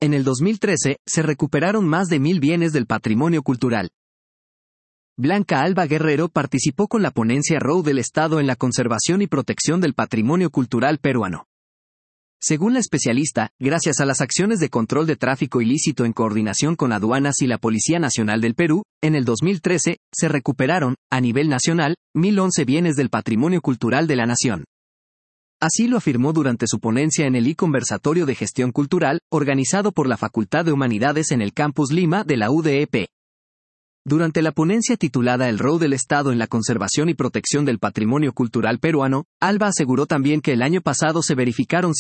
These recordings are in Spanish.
En el 2013, se recuperaron más de 1,000 bienes del patrimonio cultural. Blanca Alba Guerrero participó con la ponencia ROW del Estado en la conservación y protección del patrimonio cultural peruano. Según la especialista, gracias a las acciones de control de tráfico ilícito en coordinación con aduanas y la Policía Nacional del Perú, en el 2013, se recuperaron, a nivel nacional, 1,011 bienes del patrimonio cultural de la nación. Así lo afirmó durante su ponencia en el I-Conversatorio de Gestión Cultural, organizado por la Facultad de Humanidades en el Campus Lima de la UDEP. Durante la ponencia titulada El rol del Estado en la conservación y protección del patrimonio cultural peruano, Alba aseguró también que el año pasado se verificaron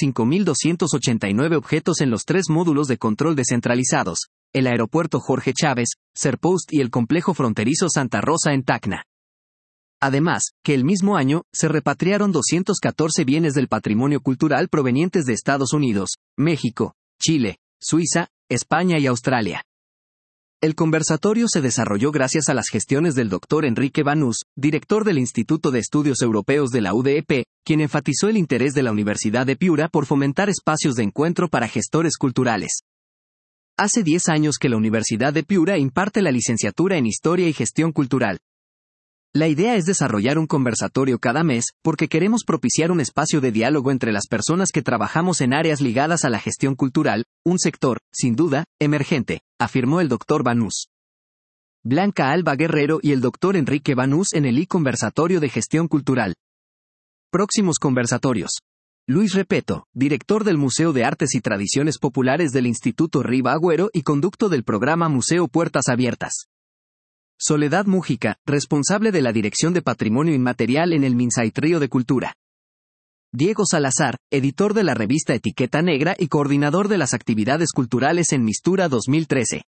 5.289 objetos en los 3 módulos de control descentralizados, el aeropuerto Jorge Chávez, Serpost y el complejo fronterizo Santa Rosa en Tacna. Además, que el mismo año, se repatriaron 214 bienes del patrimonio cultural provenientes de Estados Unidos, México, Chile, Suiza, España y Australia. El conversatorio se desarrolló gracias a las gestiones del Dr. Enrique Banús, director del Instituto de Estudios Europeos de la UDEP, quien enfatizó el interés de la Universidad de Piura por fomentar espacios de encuentro para gestores culturales. Hace 10 años que la Universidad de Piura imparte la licenciatura en Historia y Gestión Cultural. La idea es desarrollar un conversatorio cada mes, porque queremos propiciar un espacio de diálogo entre las personas que trabajamos en áreas ligadas a la gestión cultural, un sector, sin duda, emergente, afirmó el Dr. Banús. Blanca Alba Guerrero y el Dr. Enrique Banús en el I-Conversatorio de Gestión Cultural. Próximos conversatorios. Luis Repeto, director del Museo de Artes y Tradiciones Populares del Instituto Riva Agüero y conducto del programa Museo Puertas Abiertas. Soledad Mújica, responsable de la Dirección de Patrimonio Inmaterial en el Minsait-Río de Cultura. Diego Salazar, editor de la revista Etiqueta Negra y coordinador de las actividades culturales en Mistura 2013.